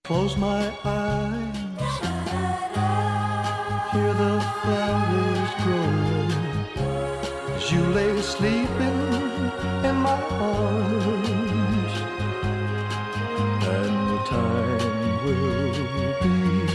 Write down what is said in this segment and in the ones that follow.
close my eyes, hear the flowers growing, as you lay sleeping in my arms, and the time will be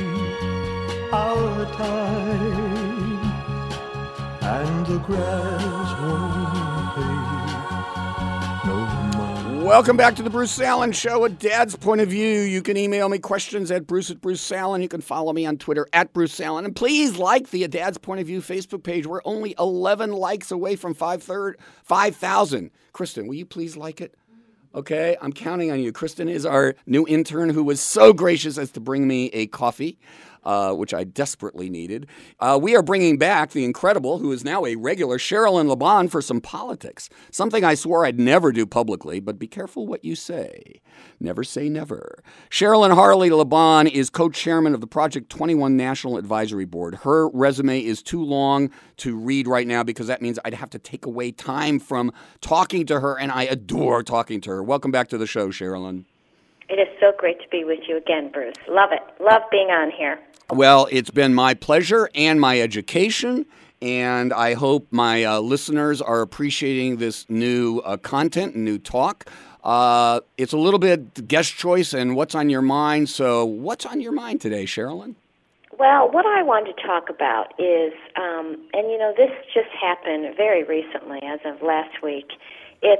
our time, and the grass won't fade no more. Welcome back to the Bruce Allen Show, A Dad's Point of View. You can email me questions at Bruce Allen. You can follow me on Twitter at Bruce Allen. And please like the A Dad's Point of View Facebook page. We're only 11 likes away from 5,000. Kristen, will you please like it? Okay, I'm counting on you. Kristen is our new intern who was so gracious as to bring me a coffee, which I desperately needed. We are bringing back the incredible, who is now a regular, Sherilyn LeBon for some politics. Something I swore I'd never do publicly, but be careful what you say. Never say never. Sherilyn Harley LeBon is co-chairman of the Project 21 National Advisory Board. Her resume is too long to read right now because that means I'd have to take away time from talking to her, and I adore talking to her. Welcome back to the show, Sherilyn. It is so great to be with you again, Bruce. Love it. Love being on here. Well, it's been my pleasure and my education, and I hope my listeners are appreciating this new content and new talk. It's a little bit guest choice and what's on your mind. So what's on your mind today, Sherilyn? Well, what I wanted to talk about is, and you know, this just happened very recently, as of last week. It's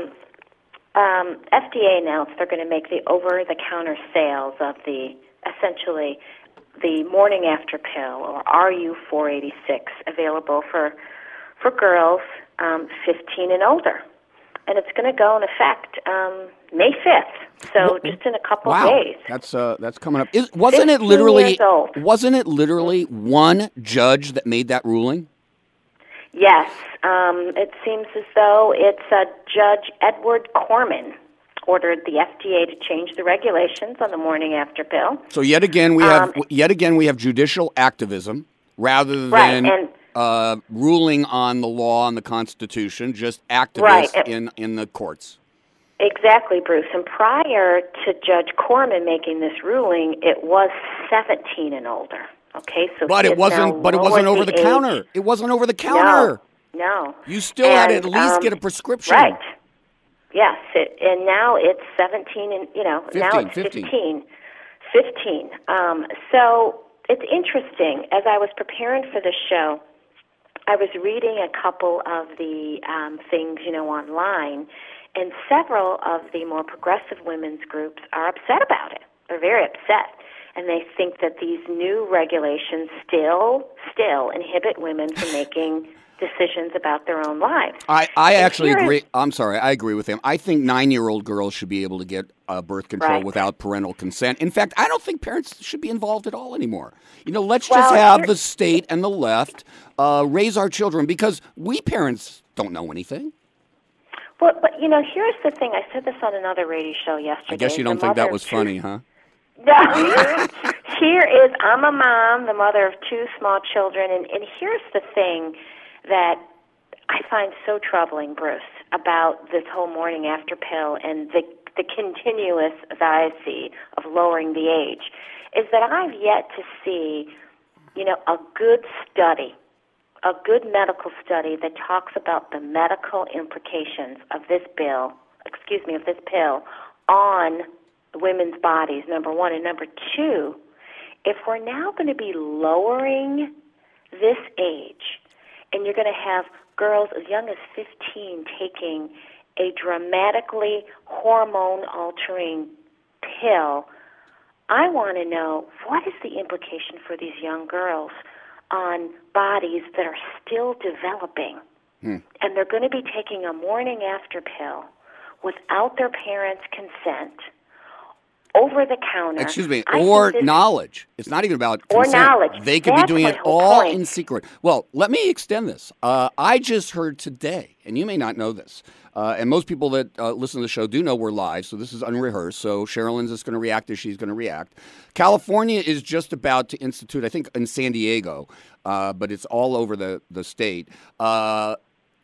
FDA announced they're going to make the over-the-counter sales of essentially the morning after pill, or RU486, available for girls 15 and older. And it's going to go in effect May 5th, so just in a couple of days. That's coming up. Wasn't it literally one judge that made that ruling? Yes. It seems as though it's Judge Edward Corman ordered the FDA to change the regulations on the morning after pill. So yet again we have judicial activism rather than ruling on the law and the Constitution, just activists in the courts. Exactly, Bruce. And prior to Judge Corman making this ruling, it was 17 and older. Okay, so but it wasn't over the counter. It wasn't over the counter. No. You still had to at least get a prescription. Right. Yes, and now it's 17 and, now it's 15. 15. So it's interesting. As I was preparing for this show, I was reading a couple of the things, online, and several of the more progressive women's groups are upset about it. They're very upset. And they think that these new regulations still inhibit women from making decisions about their own lives. I actually agree. I'm sorry. I agree with him. I think 9-year-old girls should be able to get birth control without parental consent. In fact, I don't think parents should be involved at all anymore. Let's just have the state and the left raise our children, because we parents don't know anything. Well, but here's the thing. I said this on another radio show yesterday. I guess you don't think that was funny, huh? No. I'm a mom, the mother of 2 small children, and here's the thing that I find so troubling, Bruce, about this whole morning after pill and the continuous advocacy of lowering the age, is that I've yet to see, a good study, a good medical study that talks about the medical implications of this pill on women's bodies, number one. And number two, if we're now going to be lowering this age, and you're going to have girls as young as 15 taking a dramatically hormone-altering pill, I want to know, what is the implication for these young girls on bodies that are still developing? And they're going to be taking a morning after pill without their parents' consent, over the counter. Excuse me, or knowledge. It's not even about consent. Or knowledge. They could be doing it all in secret. Well, let me extend this. I just heard today, and you may not know this, and most people that listen to the show do know we're live, so this is unrehearsed, so Sherilyn's just going to react as she's going to react. California is just about to institute, I think in San Diego, but it's all over the state,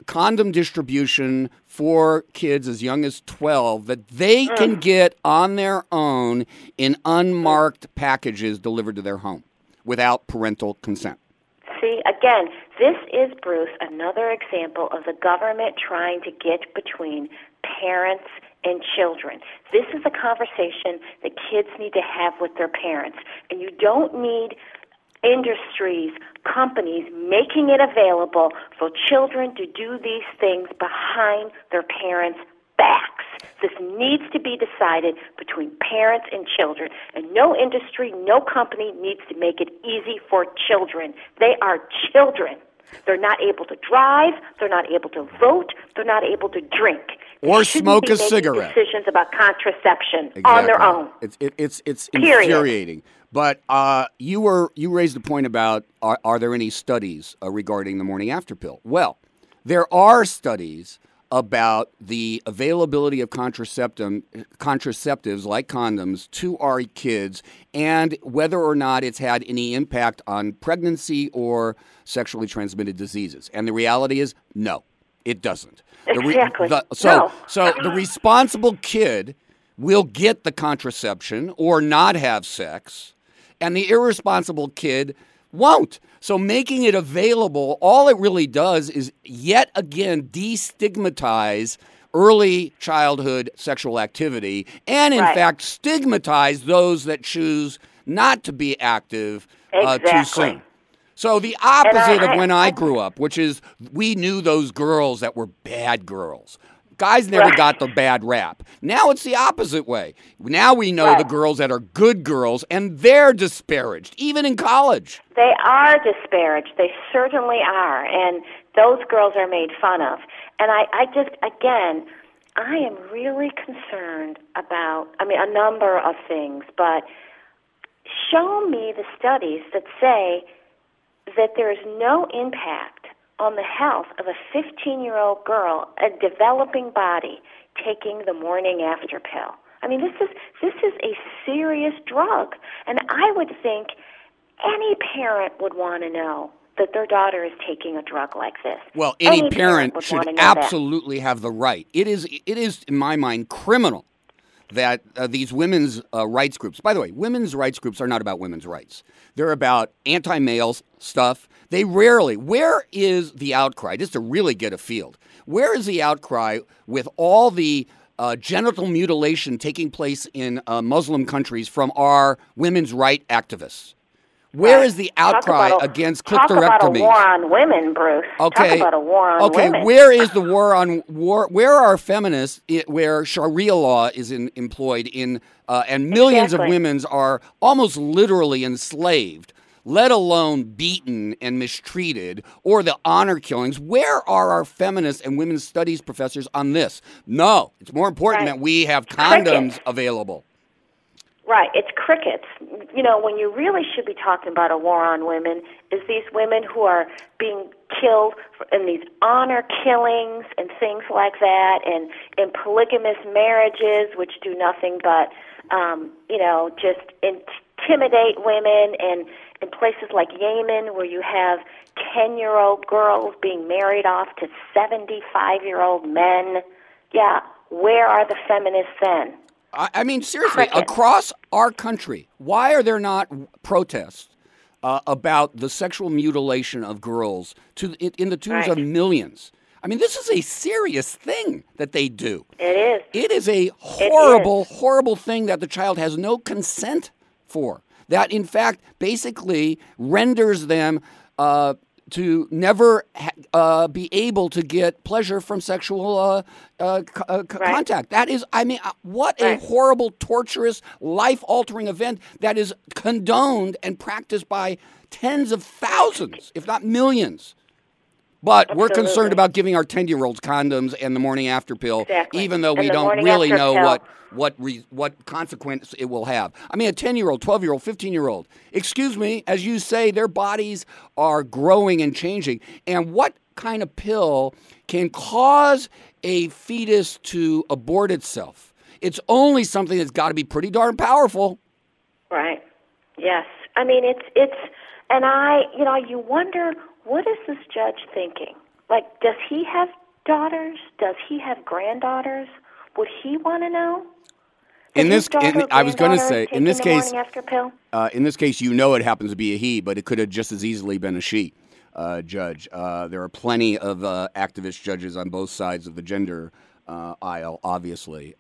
condom distribution for kids as young as 12 that they can get on their own in unmarked packages delivered to their home without parental consent. See, again, this is, Bruce, another example of the government trying to get between parents and children. This is a conversation that kids need to have with their parents. And you don't need industries, companies making it available for children to do these things behind their parents' backs. This needs to be decided between parents and children. And no industry, no company needs to make it easy for children. They are children. They're not able to drive. They're not able to vote. They're not able to drink. Or smoke a cigarette. Decisions about contraception on their own. It's infuriating. But you raised a point about are there any studies regarding the morning after pill? Well, there are studies about the availability of contraceptives like condoms to our kids and whether or not it's had any impact on pregnancy or sexually transmitted diseases. And the reality is, no, it doesn't. Exactly. So the responsible kid will get the contraception or not have sex, and the irresponsible kid won't. So making it available, all it really does is yet again destigmatize early childhood sexual activity and, in fact, stigmatize those that choose not to be active too soon. So the opposite of when I grew up, which is we knew those girls that were bad girls. Guys never got the bad rap. Now it's the opposite way. Now we know the girls that are good girls, and they're disparaged, even in college. They are disparaged. They certainly are. And those girls are made fun of. And I just, again, I am really concerned about, a number of things, but show me the studies that say that there is no impact on the health of a 15-year-old girl, a developing body, taking the morning after pill. This is a serious drug, and I would think any parent would want to know that their daughter is taking a drug like this. Well, any parent should absolutely have the right. It is, in my mind, criminal that these women's rights groups, by the way, women's rights groups are not about women's rights. They're about anti-male stuff. They rarely, where is the outcry, just to really get a field, where is the outcry with all the genital mutilation taking place in Muslim countries from our women's rights activists? Where is the outcry against clitorectomy? Talk about a war on women, Bruce. Okay. Talk about a war on women. Okay, where is the war on war? Where are feminists where Sharia law is employed in, and millions of women are almost literally enslaved, let alone beaten and mistreated, or the honor killings? Where are our feminists and women's studies professors on this? No, it's more important that we have condoms available. Right, it's crickets. When you really should be talking about a war on women is these women who are being killed in these honor killings and things like that, and in polygamous marriages, which do nothing but, just intimidate women, and in places like Yemen where you have 10-year-old girls being married off to 75-year-old men. Yeah, where are the feminists then? Seriously, across our country, why are there not protests about the sexual mutilation of girls in the tunes of millions? This is a serious thing that they do. It is. It is a horrible, horrible thing that the child has no consent for. That, in fact, basically renders them to never be able to get pleasure from sexual contact. That is, what a horrible, torturous, life-altering event that is condoned and practiced by tens of thousands, if not millions. But we're concerned about giving our 10-year-olds condoms and the morning after pill, even though we don't really know what consequence it will have. A 10-year-old, 12-year-old, 15-year-old, excuse me, as you say, their bodies are growing and changing. And what kind of pill can cause a fetus to abort itself? It's only something that's got to be pretty darn powerful. Right. Yes. You wonder, what is this judge thinking? Like, does he have daughters? Does he have granddaughters? Would he want to know? I was going to say, in this case, morning after pill? it happens to be a he, but it could have just as easily been a she, judge. There are plenty of activist judges on both sides of the gender aisle, obviously.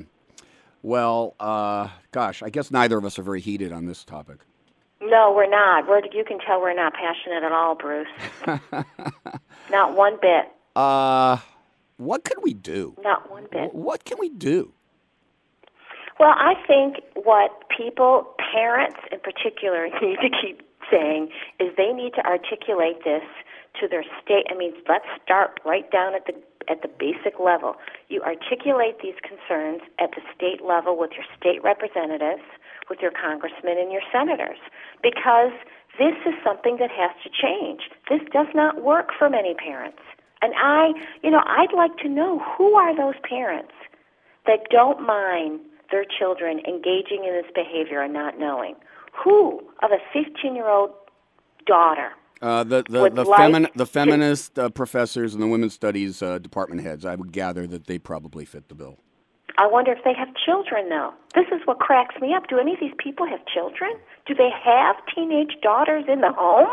Gosh, I guess neither of us are very heated on this topic. No, we're not. You can tell we're not passionate at all, Bruce. Not one bit. What could we do? Not one bit. What can we do? Well, I think what parents in particular, need to keep saying is they need to articulate this to their state. I mean, let's start right down at the basic level. You articulate these concerns at the state level with your state representatives, with your congressmen and your senators, because this is something that has to change. This does not work for many parents. And I'd like to know, who are those parents that don't mind their children engaging in this behavior and not knowing? Who of a 15-year-old daughter? The feminist professors and the women's studies department heads, I would gather that they probably fit the bill. I wonder if they have children, though. This is what cracks me up. Do any of these people have children? Do they have teenage daughters in the home?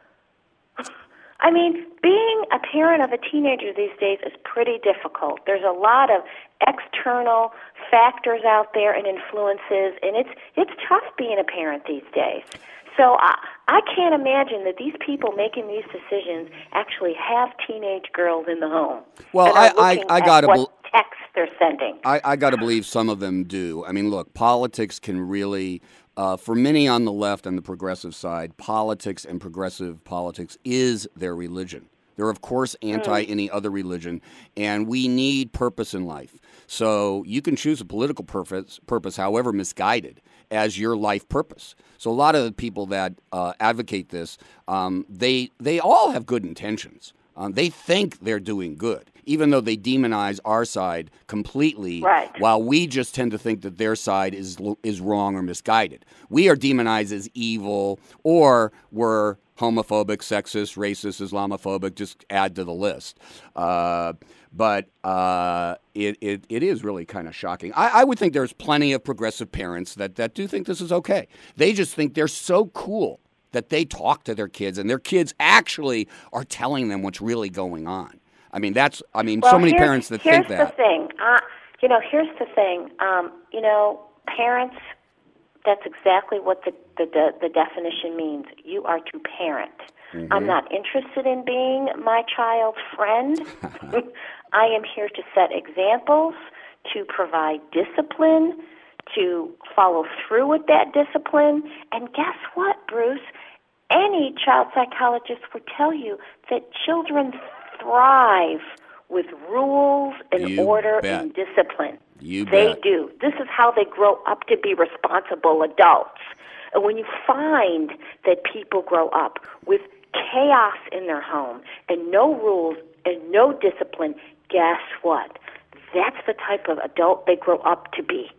I mean, being a parent of a teenager these days is pretty difficult. There's a lot of external factors out there and influences, and it's tough being a parent these days. So I can't imagine that these people making these decisions actually have teenage girls in the home. Well, I got to texts they're sending. I got to believe some of them do. I mean, look, politics can really, for many on the left and the progressive side, politics and progressive politics is their religion. They're, of course, anti any other religion, and we need purpose in life. So you can choose a political purpose, however misguided, as your life purpose. So a lot of the people that advocate this, they all have good intentions. They think they're doing good, even though they demonize our side completely, right, while we just tend to think that their side is wrong or misguided. We are demonized as evil, or we're homophobic, sexist, racist, Islamophobic, just add to the list. But it is really kind of shocking. I would think there's plenty of progressive parents that do think this is okay. They just think they're so cool that they talk to their kids, and their kids actually are telling them what's really going on. So many parents that think that. Here's the thing. Here's the thing. Parents, that's exactly what the definition means. You are to parent. Mm-hmm. I'm not interested in being my child's friend. I am here to set examples, to provide discipline, to follow through with that discipline. And guess what, Bruce? Any child psychologist would tell you that children thrive with rules and order and discipline. They do. This is how they grow up to be responsible adults. And when you find that people grow up with chaos in their home and no rules and no discipline, guess what? That's the type of adult they grow up to be.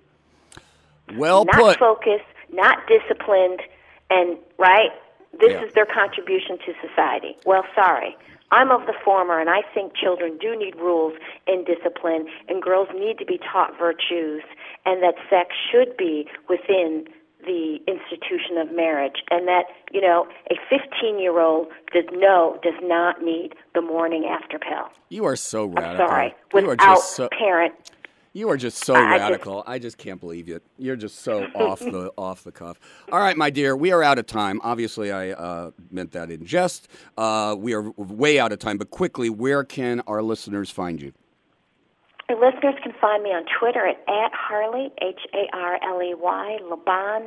Well put. Not focused, not disciplined, and, right, this is their contribution to society. Well, sorry. I'm of the former, and I think children do need rules and discipline, and girls need to be taught virtues, and that sex should be within the institution of marriage, and that, a 15-year-old does not need the morning after pill. You are so radical. I'm sorry. Without parent. You are just so radical. I just can't believe it. You're just so off the cuff. All right, my dear, we are out of time. Obviously, I meant that in jest. We are way out of time. But quickly, where can our listeners find you? Our listeners can find me on Twitter at Harley, Harley, Lebon,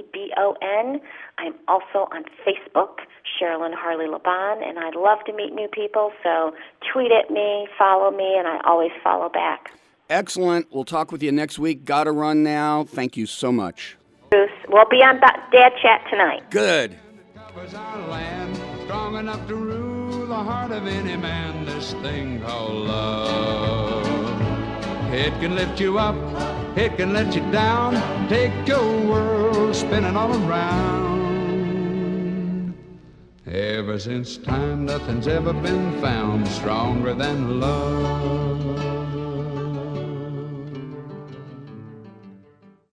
Lebon. I'm also on Facebook, Sherilyn Harley Lebon, and I'd love to meet new people. So tweet at me, follow me, and I always follow back. Excellent. We'll talk with you next week. Got to run now. Thank you so much. Bruce, we'll be on Dad Chat tonight. Good. Strong enough to rule the heart of any man, this thing called love. It can lift you up, it can let you down, take your world spinning all around. Ever since time, nothing's ever been found stronger than love.